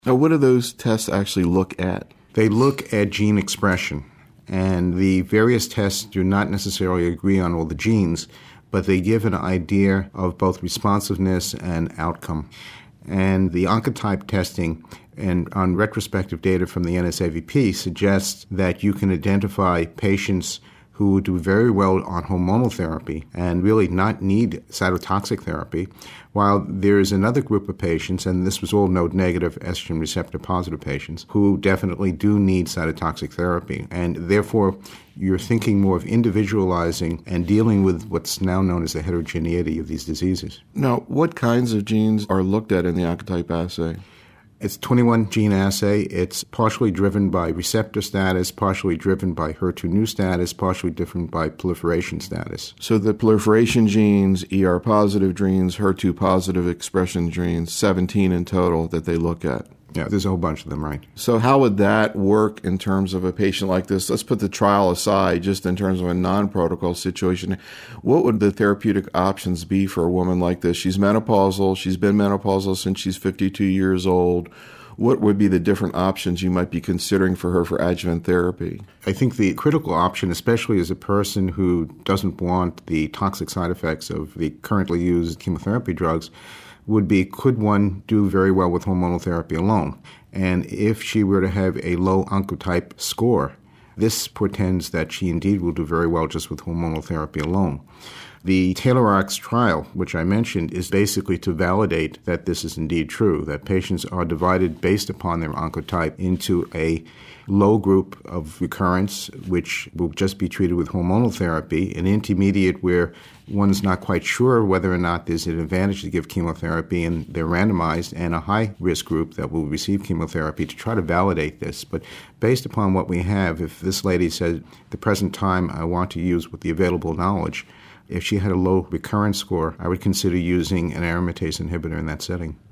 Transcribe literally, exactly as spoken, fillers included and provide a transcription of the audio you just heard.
Now, what do those tests actually look at? They look at gene expression, and the various tests do not necessarily agree on all the genes, but they give an idea of both responsiveness and outcome. And the Oncotype testing and on retrospective data from the N S A V P suggests that you can identify patients who do very well on hormonal therapy and really not need cytotoxic therapy, while there is another group of patients, and this was all node-negative estrogen receptor-positive patients, who definitely do need cytotoxic therapy. And therefore, you're thinking more of individualizing and dealing with what's now known as the heterogeneity of these diseases. Now, what kinds of genes are looked at in the Oncotype assay? It's a twenty-one gene assay. It's partially driven by receptor status, partially driven by H E R two neu status, partially driven by proliferation status. So the proliferation genes, E R positive genes, H E R two positive expression genes, seventeen in total that they look at. Yeah, there's a whole bunch of them, right? So how would that work in terms of a patient like this? Let's put the trial aside, just in terms of a non-protocol situation. What would the therapeutic options be for a woman like this? She's menopausal. She's been menopausal since she's fifty-two years old. What would be the different options you might be considering for her for adjuvant therapy? I think the critical option, especially as a person who doesn't want the toxic side effects of the currently used chemotherapy drugs, would be, could one do very well with hormonal therapy alone? And if she were to have a low Oncotype score, this portends that she indeed will do very well just with hormonal therapy alone. The TAILORx trial, which I mentioned, is basically to validate that this is indeed true, that patients are divided based upon their Oncotype into a low group of recurrence, which will just be treated with hormonal therapy, an intermediate where one's not quite sure whether or not there's an advantage to give chemotherapy and they're randomized, and a high-risk group that will receive chemotherapy to try to validate this. But based upon what we have, if this lady said, the present time I want to use with the available knowledge, if she had a low recurrence score, I would consider using an aromatase inhibitor in that setting.